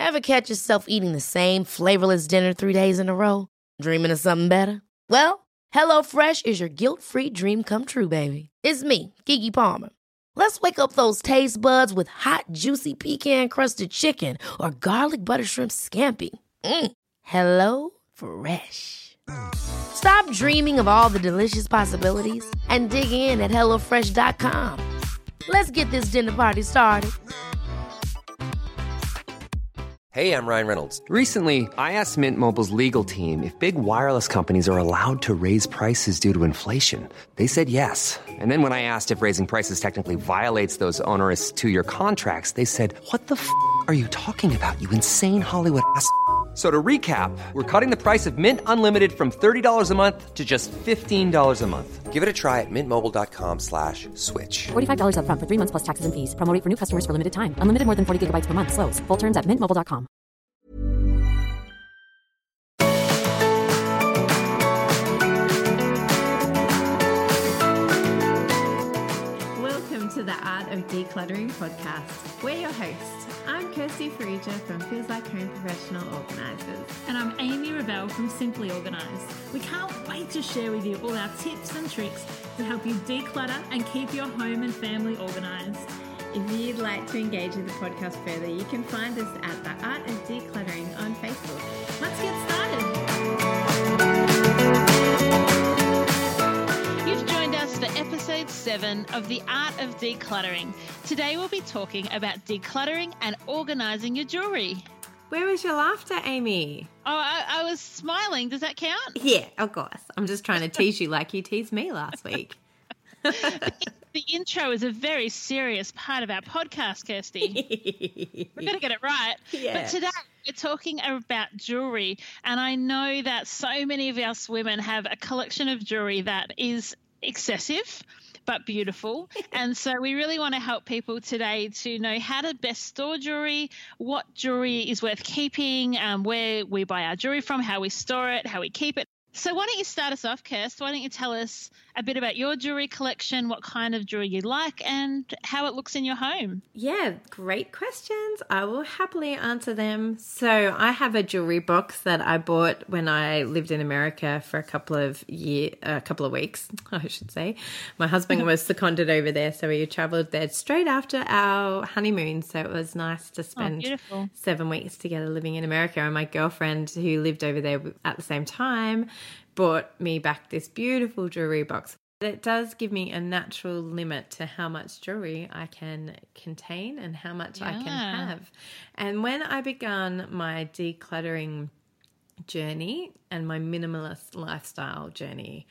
Ever catch yourself eating the same flavorless dinner 3 days in a row? Dreaming of something better? Well, HelloFresh is your guilt-free dream come true, baby. It's me, Keke Palmer. Let's wake up those taste buds with hot, juicy pecan-crusted chicken or garlic butter shrimp scampi. Hello Fresh. Stop dreaming of all the delicious possibilities and dig in at HelloFresh.com. Let's get this dinner party started. Hey, I'm Ryan Reynolds. Recently, I asked Mint Mobile's legal team if big wireless companies are allowed to raise prices due to inflation. They said yes. And then when I asked if raising prices technically violates those onerous 2-year contracts, they said, "What the f*** are you talking about, you insane Hollywood ass?" So to recap, we're cutting the price of Mint Unlimited from $30 a month to just $15 a month. Give it a try at mintmobile.com/switch. $45 up front for 3 months plus taxes and fees. Promo rate for new customers for limited time. Unlimited more than 40 gigabytes per month. Slows full terms at mintmobile.com. Welcome to the Art of Decluttering podcast. We're your hosts. I'm Kirsty Farija from Feels Like Home Professional Organisers. And I'm Amy Revell from Simply Organised. We can't wait to share with you all our tips and tricks to help you declutter and keep your home and family organised. If you'd like to engage with the podcast further, you can find us at The Art of Decluttering on Facebook. Let's get started. You've joined us for episode 7 of The Art of Decluttering. Today we'll be talking about decluttering and organising your jewellery. Where was your laughter, Amy? Oh, I was smiling. Does that count? Yeah, of course. I'm just trying to tease you like you teased me last week. The intro is a very serious part of our podcast, Kirsty. We're going to get it right. Yeah. But today we're talking about jewellery, and I know that so many of us women have a collection of jewellery that is excessive but beautiful. And so we really want to help people today to know how to best store jewellery, what jewellery is worth keeping, where we buy our jewellery from, how we store it, how we keep it. So why don't you start us off, Kirst? Why don't you tell us a bit about your jewellery collection, what kind of jewellery you like, and how it looks in your home? Yeah, great questions. I will happily answer them. So I have a jewellery box that I bought when I lived in America for a couple of weeks, I should say. My husband was seconded over there, so we travelled there straight after our honeymoon. So it was nice to spend 7 weeks together living in America. And my girlfriend, who lived over there at the same time, bought me back this beautiful jewellery box. It does give me a natural limit to how much jewellery I can contain and how much I can have. And when I began my decluttering journey and my minimalist lifestyle journey,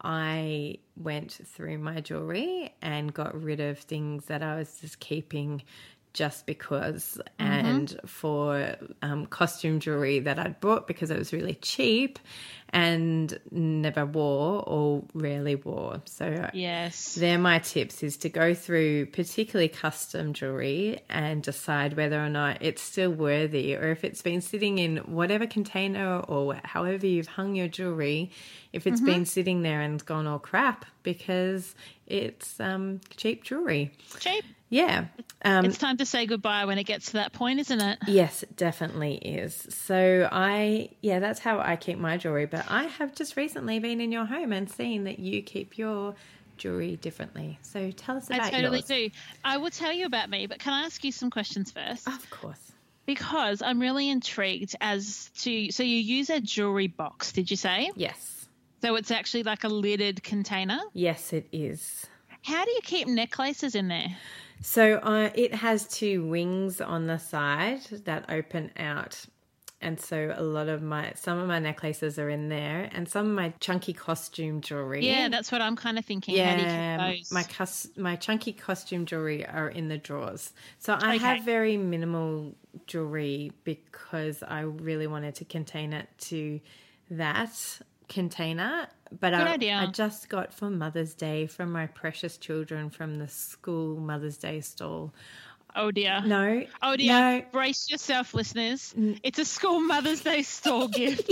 I went through my jewellery and got rid of things that I was just keeping just because, and for costume jewellery that I'd bought because it was really cheap and never wore or rarely wore. So yes, they're my tips, is to go through particularly custom jewellery and decide whether or not it's still worthy, or if it's been sitting in whatever container or however you've hung your jewellery, if it's been sitting there and gone all crap because it's cheap jewellery. Cheap. Yeah. It's time to say goodbye when it gets to that point, isn't it? Yes, it definitely is. So that's how I keep my jewellery. But I have just recently been in your home and seen that you keep your jewellery differently. So tell us about yours. I totally do. I will tell you about me, but can I ask you some questions first? Of course. Because I'm really intrigued as to, so you use a jewellery box, did you say? Yes. So it's actually like a lidded container? Yes, it is. How do you keep necklaces in there? So it has 2 wings on the side that open out. And so some of my necklaces are in there, and some of my chunky costume jewellery. Yeah, that's what I'm kind of thinking. Yeah, how do you keep those? my chunky costume jewellery are in the drawers. So I have very minimal jewellery because I really wanted to contain it to that container. But I just got for Mother's Day from my precious children from the school Mother's Day stall. Oh, dear. No. Oh, dear. No. Brace yourself, listeners. It's a school Mother's Day stall gift.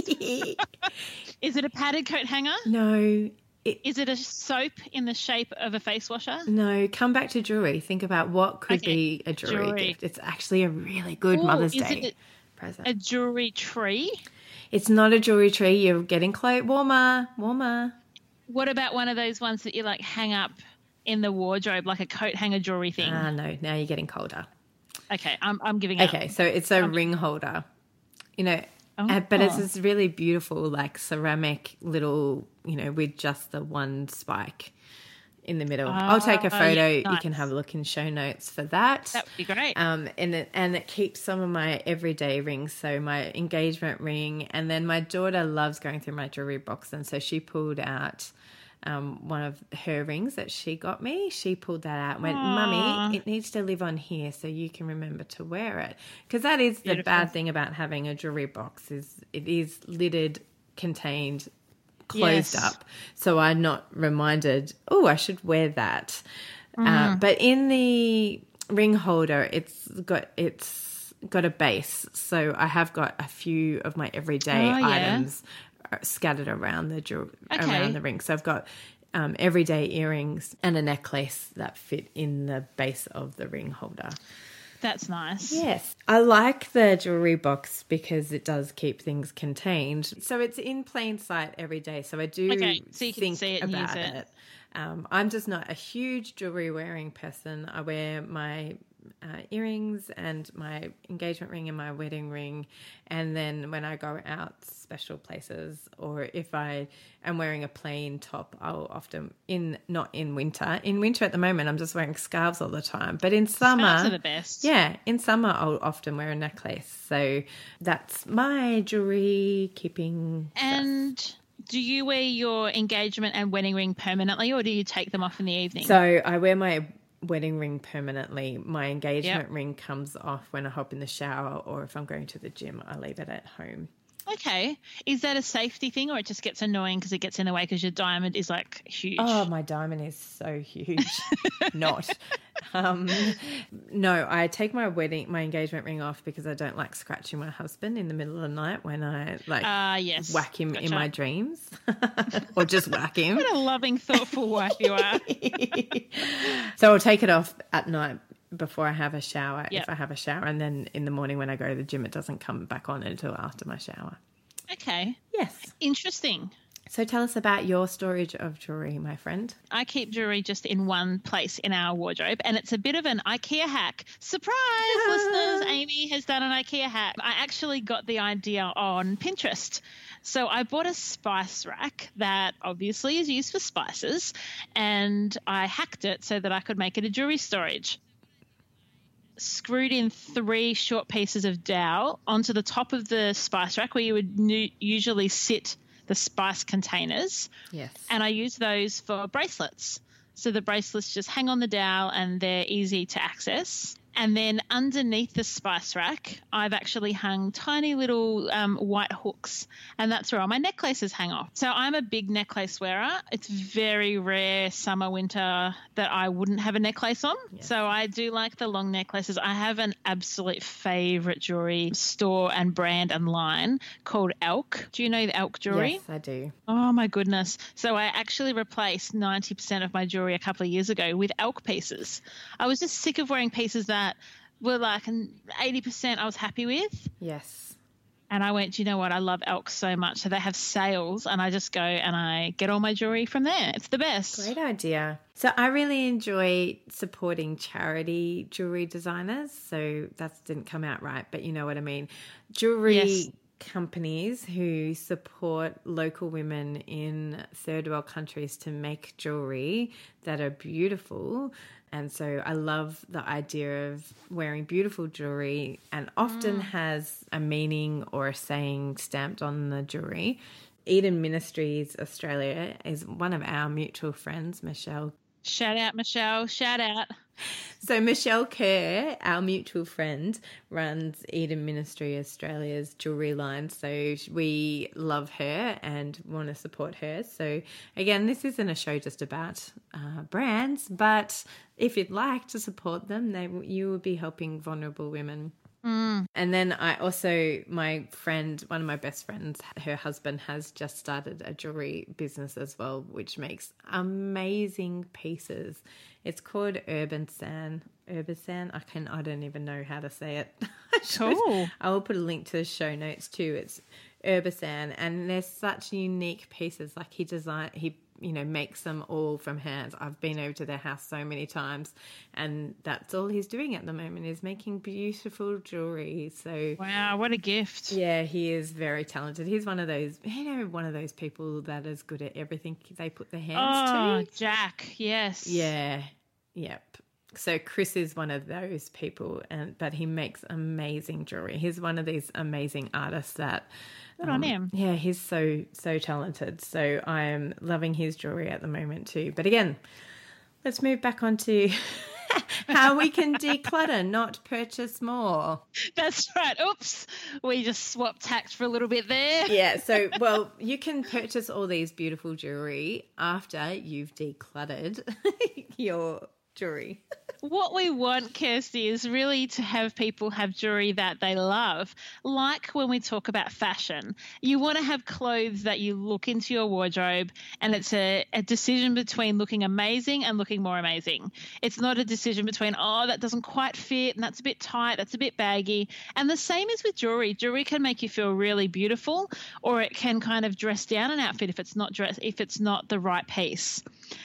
Is it a padded coat hanger? No. Is it a soap in the shape of a face washer? No. Come back to jewellery. Think about what could be a jewelry gift. It's actually a really good Mother's Day present. A jewelry tree? It's not a jewelry tree. You're getting close. Warmer. What about one of those ones that you like hang up in the wardrobe, like a coat hanger jewelry thing? No, now you're getting colder. Okay, I'm giving up. Okay, so it's a ring holder, but it's this really beautiful, like ceramic little, with just the one spike in the middle. I'll take a photo. Yeah, nice. You can have a look in show notes for that. That would be great. And it keeps some of my everyday rings, so my engagement ring, and then my daughter loves going through my jewelry box, and so she pulled out one of her rings that she got me. She pulled that out and went, Mummy, it needs to live on here so you can remember to wear it. Because that is the bad thing about having a jewelry box, is it is lidded, contained, closed up. So I'm not reminded, I should wear that. But in the ring holder, it's got a base. So I have got a few of my everyday items scattered around around the ring. So I've got everyday earrings and a necklace that fit in the base of the ring holder. That's nice. Yes. I like the jewelry box because it does keep things contained. So it's in plain sight every day. So I do so you can think see it and about use it. I'm just not a huge jewelry wearing person. I wear my earrings and my engagement ring and my wedding ring, and then when I go out special places, or if I am wearing a plain top, I'll often not in winter. In winter at the moment, I'm just wearing scarves all the time. But in summer, Scarves are the best. Yeah, in summer I'll often wear a necklace. So that's my jewelry keeping. And do you wear your engagement and wedding ring permanently, or do you take them off in the evening? So I wear my wedding ring permanently. My engagement ring comes off when I hop in the shower, or if I'm going to the gym, I leave it at home. Okay. Is that a safety thing, or it just gets annoying because it gets in the way because your diamond is like huge? Oh, my diamond is so huge. Not. No, I take my engagement ring off because I don't like scratching my husband in the middle of the night when I whack him in my dreams or just whack him. What a loving, thoughtful wife you are. So I'll take it off at night before I have a shower, Yep. if I have a shower, and then in the morning when I go to the gym, it doesn't come back on until after my shower. Okay. Yes. Interesting. So tell us about your storage of jewelry, my friend. I keep jewelry just in one place in our wardrobe, and it's a bit of an IKEA hack. Surprise, listeners! Amy has done an IKEA hack. I actually got the idea on Pinterest. So I bought a spice rack that obviously is used for spices, and I hacked it so that I could make it a jewelry storage. Screwed in 3 short pieces of dowel onto the top of the spice rack where you would usually sit the spice containers. Yes. And I use those for bracelets. So the bracelets just hang on the dowel and they're easy to access. And then underneath the spice rack, I've actually hung tiny little white hooks, and that's where all my necklaces hang off. So I'm a big necklace wearer. It's very rare summer, winter that I wouldn't have a necklace on. Yes. So I do like the long necklaces. I have an absolute favourite jewelry store and brand and line called Elk. Do you know the Elk jewelry? Yes, I do. Oh, my goodness. So I actually replaced 90% of my jewelry a couple of years ago with Elk pieces. I was just sick of wearing pieces that were like 80% I was happy with. Yes. And I went, you know what? I love Elk so much. So they have sales, and I just go and I get all my jewelry from there. It's the best. Great idea. So I really enjoy supporting charity jewelry designers. So that didn't come out right, but you know what I mean. Jewelry companies who support local women in third world countries to make jewelry that are beautiful. And so I love the idea of wearing beautiful jewelry, and often has a meaning or a saying stamped on the jewelry. Eden Ministries Australia is one of our mutual friends, Michelle. Shout out, Michelle. Shout out. So Michelle Kerr, our mutual friend, runs Eden Ministry Australia's jewelry line. So we love her and want to support her. So again, this isn't a show just about brands, but if you'd like to support them, you will be helping vulnerable women. And then I also, my friend, one of my best friends, her husband has just started a jewelry business as well, which makes amazing pieces. It's called Urban San. I don't even know how to say it. Cool. I will put a link to the show notes too. It's Urbasan, and there's such unique pieces. Like he makes them all from hands. I've been over to their house so many times, and that's all he's doing at the moment is making beautiful jewelry. So Wow, what a gift. yeah, he is very talented. He's one of those people that is good at everything they put their hands to. Jack, yes. Yeah, yep. So Chris is one of those people, but he makes amazing jewelry. He's one of these amazing artists that Good on him. yeah, he's so talented. So I am loving his jewelry at the moment too. But again, let's move back onto how we can declutter, not purchase more. That's right. Oops. We just swapped tact for a little bit there. Yeah, so, well, you can purchase all these beautiful jewelry after you've decluttered your jewelry. What we want, Kirsty, is really to have people have jewelry that they love. Like when we talk about fashion, you want to have clothes that you look into your wardrobe and it's a decision between looking amazing and looking more amazing. It's not a decision between, oh, that doesn't quite fit and that's a bit tight, that's a bit baggy. And the same is with jewelry. Jewelry can make you feel really beautiful, or it can kind of dress down an outfit if it's not the right piece.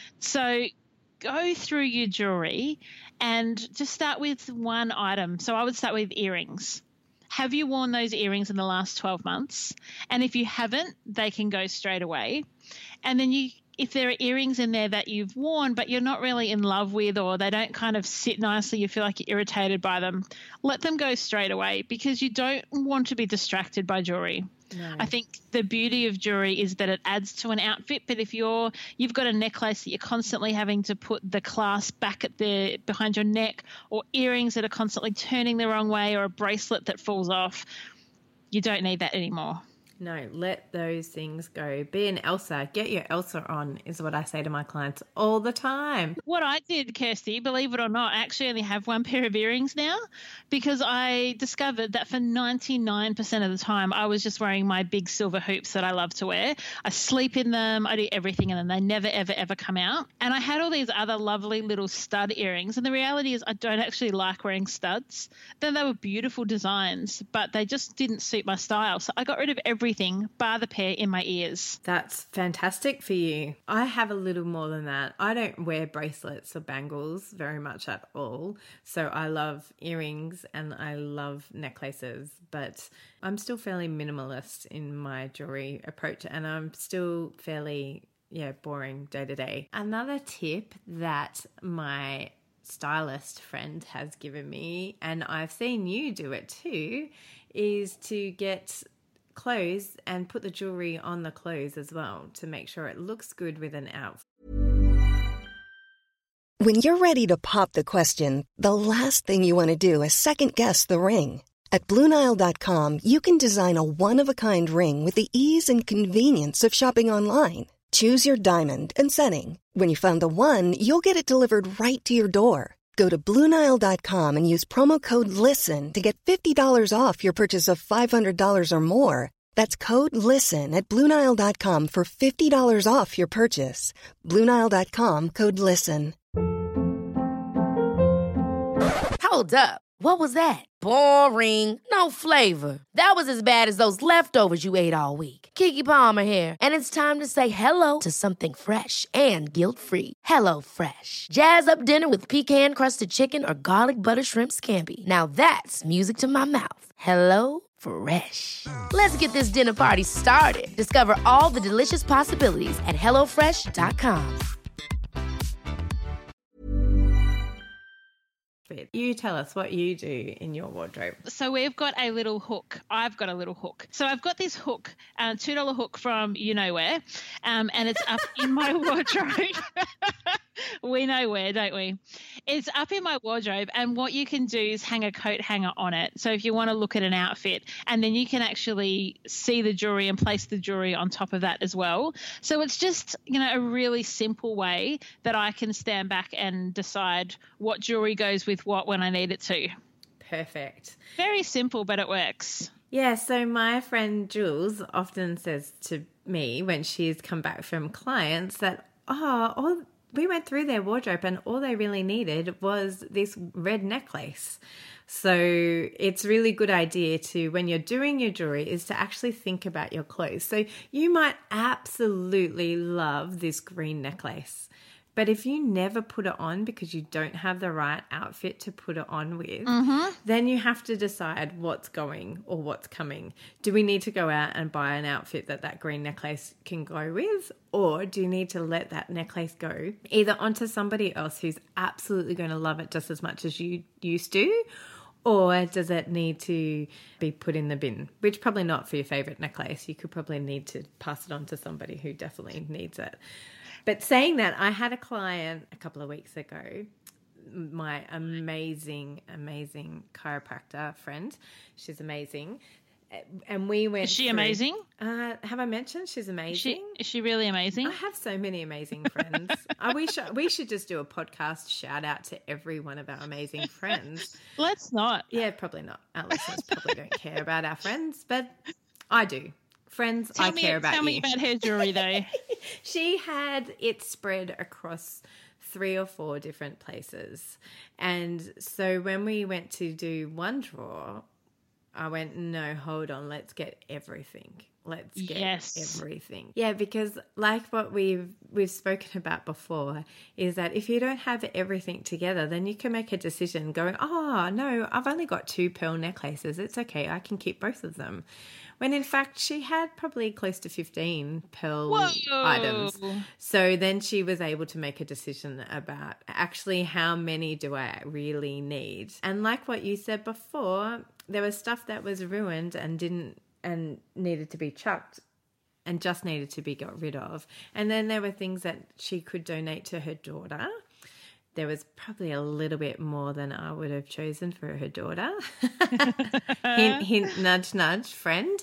So go through your jewelry and just start with one item. So I would start with earrings. Have you worn those earrings in the last 12 months? And if you haven't, they can go straight away. And then if there are earrings in there that you've worn but you're not really in love with, or they don't kind of sit nicely, you feel like you're irritated by them, let them go straight away, because you don't want to be distracted by jewelry. No. I think the beauty of jewelry is that it adds to an outfit, but if you've got a necklace that you're constantly having to put the clasp back behind your neck, or earrings that are constantly turning the wrong way, or a bracelet that falls off, you don't need that anymore. No, let those things go. Be an Elsa. Get your Elsa on is what I say to my clients all the time. What I did, Kirsty, believe it or not, I actually only have one pair of earrings now, because I discovered that for 99% of the time I was just wearing my big silver hoops that I love to wear. I sleep in them, I do everything in them. They never, ever, ever come out. And I had all these other lovely little stud earrings. And the reality is I don't actually like wearing studs. Then they were beautiful designs, but they just didn't suit my style. So I got rid of everything bar the pair in my ears. That's fantastic for you. I have a little more than that. I don't wear bracelets or bangles very much at all. So I love earrings and I love necklaces, but I'm still fairly minimalist in my jewelry approach, and I'm still fairly, boring day to day. Another tip that my stylist friend has given me, and I've seen you do it too, is to get clothes and put the jewelry on the clothes as well to make sure it looks good with an outfit. When you're ready to pop the question, the last thing you want to do is second guess the ring. At BlueNile.com, you can design a one-of-a-kind ring with the ease and convenience of shopping online. Choose your diamond and setting. When you find the one, you'll get it delivered right to your door. Go to BlueNile.com and use promo code LISTEN to get $50 off your purchase of $500 or more. That's code LISTEN at BlueNile.com for $50 off your purchase. BlueNile.com, code LISTEN. Hold up. What was that? Boring. No flavor. That was as bad as those leftovers you ate all week. Keke Palmer here. And it's time to say hello to something fresh and guilt-free. Hello Fresh. Jazz up dinner with pecan-crusted chicken or garlic butter shrimp scampi. Now that's music to my mouth. Hello Fresh. Let's get this dinner party started. Discover all the delicious possibilities at HelloFresh.com. You tell us what you do in your wardrobe. So we've got a little hook. I've got a little hook. So I've got this hook, $2 hook from you know where, and it's up in my wardrobe. We know where, don't we? It's up in my wardrobe, and what you can do is hang a coat hanger on it. So if you want to look at an outfit, and then you can actually see the jewelry and place the jewelry on top of that as well. So it's just, a really simple way that I can stand back and decide what jewelry goes with what when I need it to. Perfect. Very simple, but it works. Yeah, so my friend Jules often says to me when she's come back from clients that, we went through their wardrobe and all they really needed was this red necklace So it's really good idea to, when you're doing your jewelry, is to actually think about your clothes. So you might absolutely love this green necklace, but if you never put it on because you don't have the right outfit to put it on with, then you have to decide what's going or what's coming. Do we need to go out and buy an outfit that green necklace can go with? Or do you need to let that necklace go either onto somebody else who's absolutely going to love it just as much as you used to? Or does it need to be put in the bin? Which probably not for your favourite necklace. You could probably need to pass it on to somebody who definitely needs it. But saying that, I had a client a couple of weeks ago, my amazing, amazing chiropractor friend. She's amazing. And we went. Is she amazing? Have I mentioned she's amazing? Is she really amazing? I have so many amazing friends. We should just do a podcast shout out to every one of our amazing friends. Let's not. Yeah, probably not. Our listeners probably don't care about our friends, but I do. Friends, I care about you. Tell me about her jewelry, though. She had it spread across 3 or 4 different places. And so when we went to do one drawer, I went, no, hold on, let's get everything. Let's get everything. Yeah, because like what we've spoken about before is that if you don't have everything together, then you can make a decision going, oh, no, I've only got 2 pearl necklaces. It's okay. I can keep both of them. When in fact she had probably close to 15 pearl items. So then she was able to make a decision about actually how many do I really need. And like what you said before, there was stuff that was ruined and needed to be chucked and just needed to be got rid of. And then there were things that she could donate to her daughter. There was probably a little bit more than I would have chosen for her daughter. Hint, hint, nudge, nudge, friend.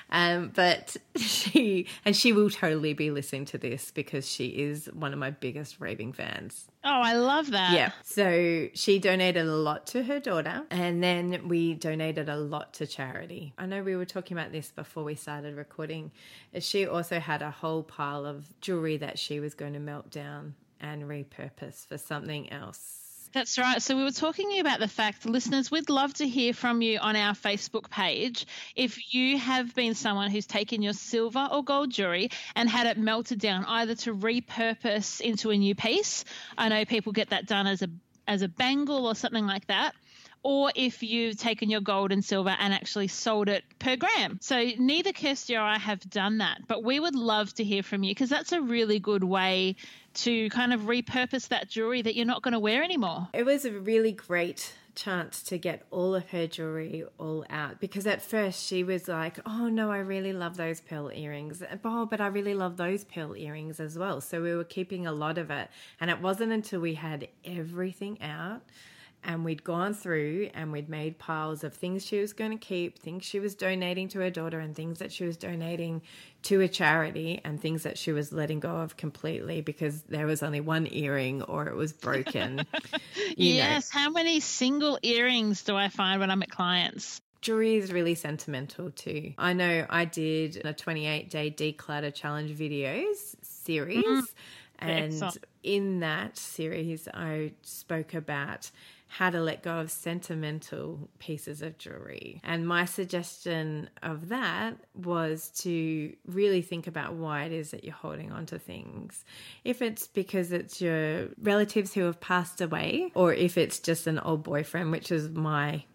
But she will totally be listening to this because she is one of my biggest raving fans. Oh, I love that. Yeah. So she donated a lot to her daughter, and then we donated a lot to charity. I know we were talking about this before we started recording. She also had a whole pile of jewelry that she was going to melt down and repurpose for something else. That's right. So we were talking about the fact, listeners, we'd love to hear from you on our Facebook page. If you have been someone who's taken your silver or gold jewelry and had it melted down, either to repurpose into a new piece. I know people get that done as a bangle or something like that. Or if you've taken your gold and silver and actually sold it per gram. So neither Kirsty or I have done that, but we would love to hear from you because that's a really good way to kind of repurpose that jewelry that you're not going to wear anymore. It was a really great chance to get all of her jewelry all out because at first she was like, oh no, I really love those pearl earrings. Oh, but I really love those pearl earrings as well. So we were keeping a lot of it. And it wasn't until we had everything out and we'd gone through and we'd made piles of things she was going to keep, things she was donating to her daughter and things that she was donating to a charity and things that she was letting go of completely because there was only one earring or it was broken. Yes. How many single earrings do I find when I'm at clients? Jewelry is really sentimental too. I know I did a 28-day declutter challenge videos series. And in that series, I spoke about how to let go of sentimental pieces of jewelry. And my suggestion of that was to really think about why it is that you're holding on to things. If it's because it's your relatives who have passed away, or if it's just an old boyfriend, which was my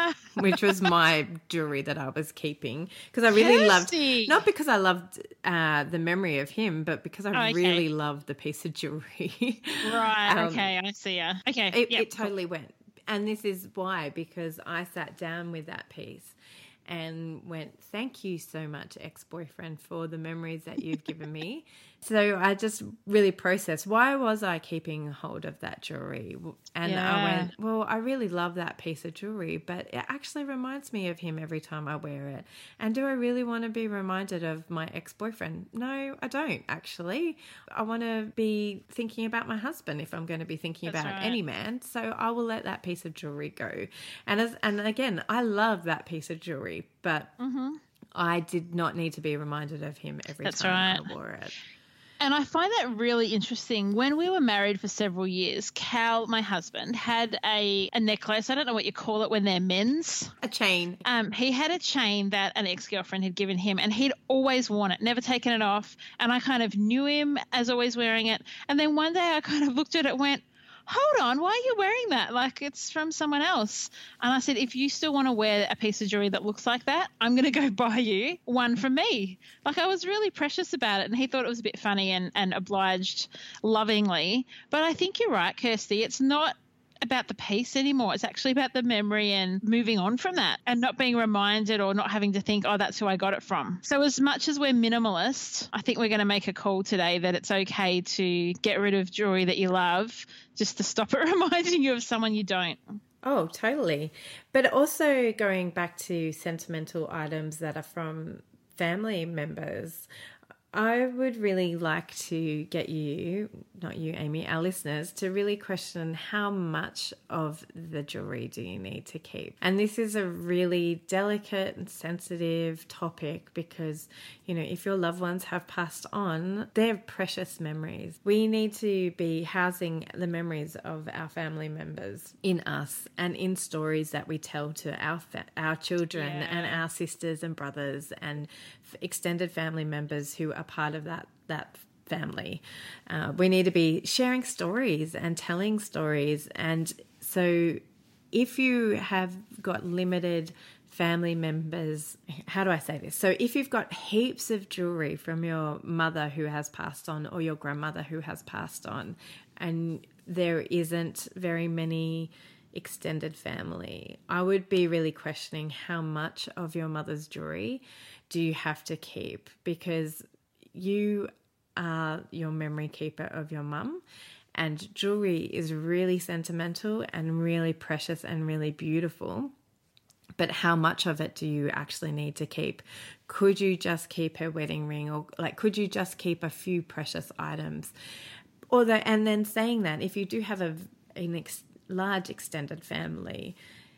jewelry that I was keeping. Because I really loved, not because I loved the memory of him, but because I really loved the piece of jewelry. Right, okay, I see ya. Okay. It totally went. And this is why, because I sat down with that piece and went, thank you so much, ex-boyfriend, for the memories that you've given me. So I just really processed, why was I keeping hold of that jewelry? And I went, well, I really love that piece of jewelry, but it actually reminds me of him every time I wear it. And do I really want to be reminded of my ex-boyfriend? No, I don't, actually. I want to be thinking about my husband if I'm going to be thinking about any man. So I will let that piece of jewelry go. And again, I love that piece of jewelry, but I did not need to be reminded of him every time I wore it. And I find that really interesting. When we were married for several years, Cal, my husband, had a necklace. I don't know what you call it when they're men's. A chain. He had a chain that an ex-girlfriend had given him, and he'd always worn it, never taken it off. And I kind of knew him as always wearing it. And then one day I kind of looked at it and went, hold on, why are you wearing that? Like, it's from someone else. And I said, if you still want to wear a piece of jewelry that looks like that, I'm going to go buy you one from me. Like, I was really precious about it, and he thought it was a bit funny and obliged lovingly. But I think you're right, Kirsty. It's not about the piece anymore. It's actually about the memory and moving on from that and not being reminded or not having to think, oh, that's who I got it from. So as much as we're minimalist, I think we're going to make a call today that it's okay to get rid of jewelry that you love just to stop it reminding you of someone you don't. Oh, totally. But also going back to sentimental items that are from family members, I would really like to get you, not you, Amy, our listeners, to really question how much of the jewelry do you need to keep? And this is a really delicate and sensitive topic because, you know, if your loved ones have passed on, they're precious memories. We need to be housing the memories of our family members in us and in stories that we tell to our children and our sisters and brothers and extended family members who are part of that family. We need to be sharing stories and telling stories. And so if you have got limited family members, how do I say this? So if you've got heaps of jewelry from your mother who has passed on or your grandmother who has passed on, and there isn't very many extended family, I would be really questioning how much of your mother's jewelry do you have to keep, because you are your memory keeper of your mum, and jewelry is really sentimental and really precious and really beautiful. But how much of it do you actually need to keep? Could you just keep her wedding ring, or like could you just keep a few precious items? And then saying that, if you do have a large extended family,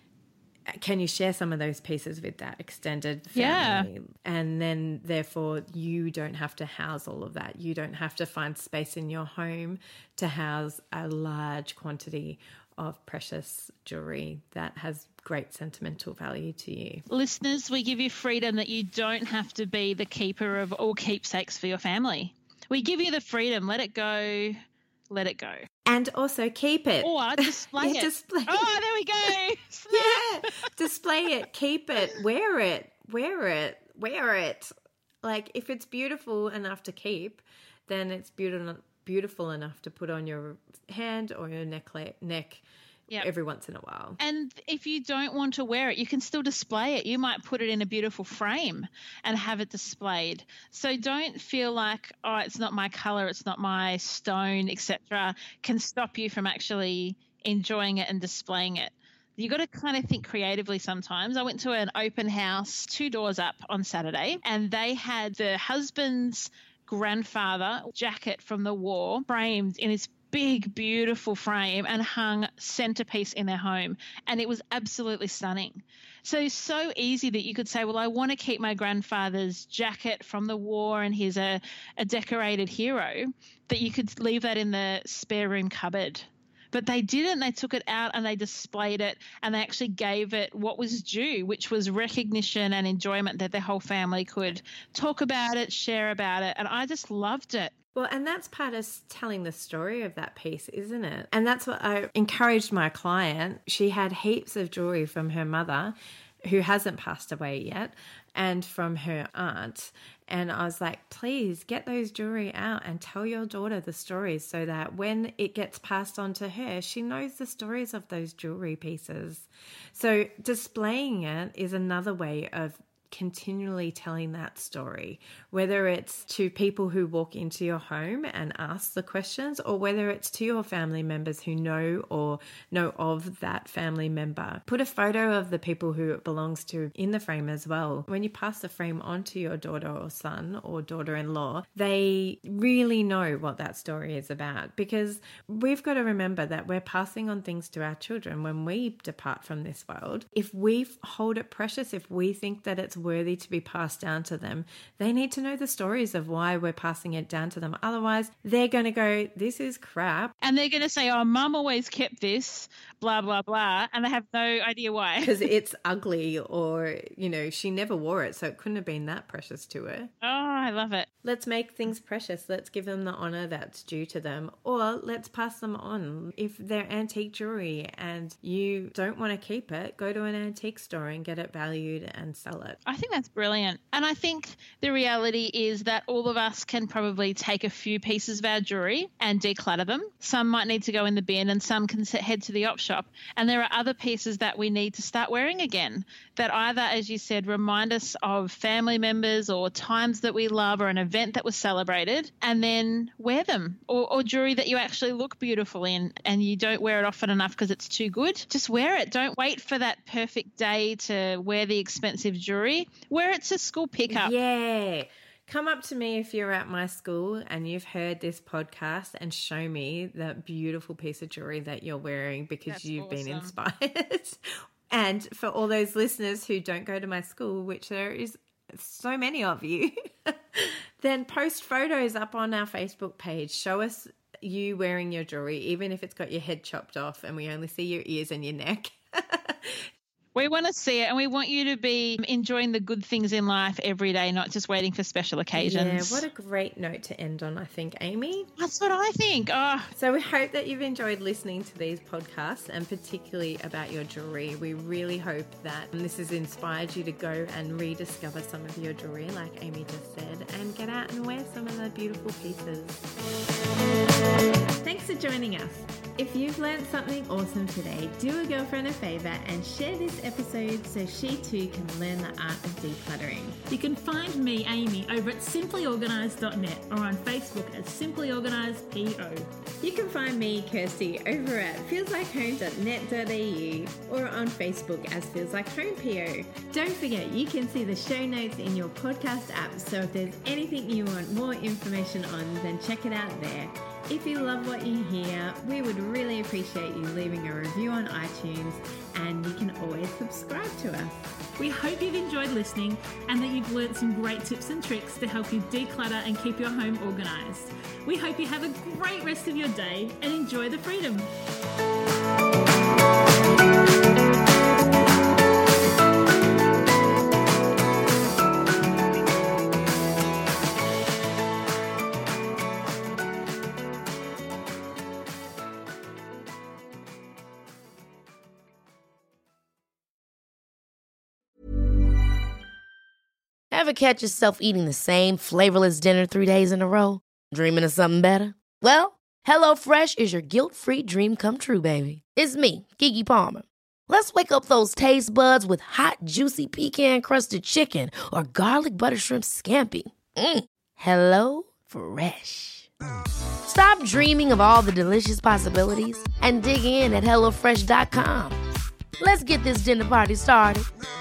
can you share some of those pieces with that extended family? Yeah. And then therefore you don't have to house all of that. You don't have to find space in your home to house a large quantity of precious jewelry that has great sentimental value to you. Listeners, we give you freedom that you don't have to be the keeper of all keepsakes for your family. We give you the freedom. Let it go. Let it go. And also keep it. Or display it. Display oh, there we go. Yeah. Display it. Keep it. Wear it. Wear it. Wear it. Like, if it's beautiful enough to keep, then it's beautiful enough to put on your hand or your neck every once in a while. And if you don't want to wear it, you can still display it. You might put it in a beautiful frame and have it displayed. So don't feel like, oh, it's not my color, it's not my stone, etc., can stop you from actually enjoying it and displaying it. You got to kind of think creatively sometimes. I went to an open house 2 doors up on Saturday, and they had the husband's grandfather jacket from the war framed in his big, beautiful frame and hung centerpiece in their home. And it was absolutely stunning. So easy that you could say, well, I want to keep my grandfather's jacket from the war and he's a decorated hero, that you could leave that in the spare room cupboard. But they didn't. They took it out and they displayed it, and they actually gave it what was due, which was recognition and enjoyment, that their whole family could talk about it, share about it. And I just loved it. Well, and that's part of telling the story of that piece, isn't it? And that's what I encouraged my client. She had heaps of jewelry from her mother, who hasn't passed away yet, and from her aunt. And I was like, please get those jewelry out and tell your daughter the stories so that when it gets passed on to her, she knows the stories of those jewelry pieces. So displaying it is another way of continually telling that story, whether it's to people who walk into your home and ask the questions, or whether it's to your family members who know or know of that family member. Put a photo of the people who it belongs to in the frame as well. When you pass the frame on to your daughter or son or daughter-in-law, they really know what that story is about, because we've got to remember that we're passing on things to our children when we depart from this world. If we hold it precious, if we think that it's worthy to be passed down to them, they need to know the stories of why we're passing it down to them. Otherwise, they're going to go, this is crap. And they're going to say, oh, mum always kept this, blah, blah, blah. And they have no idea why. Because it's ugly, or, you know, she never wore it, so it couldn't have been that precious to her. Oh, I love it. Let's make things precious. Let's give them the honor that's due to them, or let's pass them on. If they're antique jewelry and you don't want to keep it, go to an antique store and get it valued and sell it. I think that's brilliant. And I think the reality is that all of us can probably take a few pieces of our jewelry and declutter them. Some might need to go in the bin and some can head to the op shop. And there are other pieces that we need to start wearing again that either, as you said, remind us of family members or times that we love or an event that was celebrated, and then wear them. Or jewelry that you actually look beautiful in and you don't wear it often enough because it's too good. Just wear it. Don't wait for that perfect day to wear the expensive jewelry. Wear it to school pickup. Yeah. Come up to me if you're at my school and you've heard this podcast and show me that beautiful piece of jewelry that you're wearing because That's you've been awesome. inspired. And for all those listeners who don't go to my school, which there is so many of you, then post photos up on our Facebook page. Show us you wearing your jewelry, even if it's got your head chopped off and we only see your ears and your neck. We want to see it, and we want you to be enjoying the good things in life every day, not just waiting for special occasions. Yeah, what a great note to end on, I think, Amy. That's what I think. Oh, So we hope that you've enjoyed listening to these podcasts, and particularly about your jewelry. We really hope that this has inspired you to go and rediscover some of your jewelry, like Amy just said, and get out and wear some of the beautiful pieces. Thanks for joining us. If you've learned something awesome today, do a girlfriend a favour and share this episode so she too can learn the art of decluttering. You can find me, Amy, over at simplyorganised.net or on Facebook as simplyorganisedpo. You can find me, Kirsty, over at feelslikehome.net.au or on Facebook as Feels Like Home PO. Don't forget, you can see the show notes in your podcast app, so if there's anything you want more information on, then check it out there. If you love what you hear, we would really appreciate you leaving a review on iTunes, and you can always subscribe to us. We hope you've enjoyed listening and that you've learnt some great tips and tricks to help you declutter and keep your home organised. We hope you have a great rest of your day and enjoy the freedom. Ever catch yourself eating the same flavorless dinner 3 days in a row? Dreaming of something better? Well, HelloFresh is your guilt-free dream come true, baby. It's me, Keke Palmer. Let's wake up those taste buds with hot, juicy pecan-crusted chicken or garlic butter shrimp scampi. Hello Fresh. Stop dreaming of all the delicious possibilities and dig in at HelloFresh.com. Let's get this dinner party started.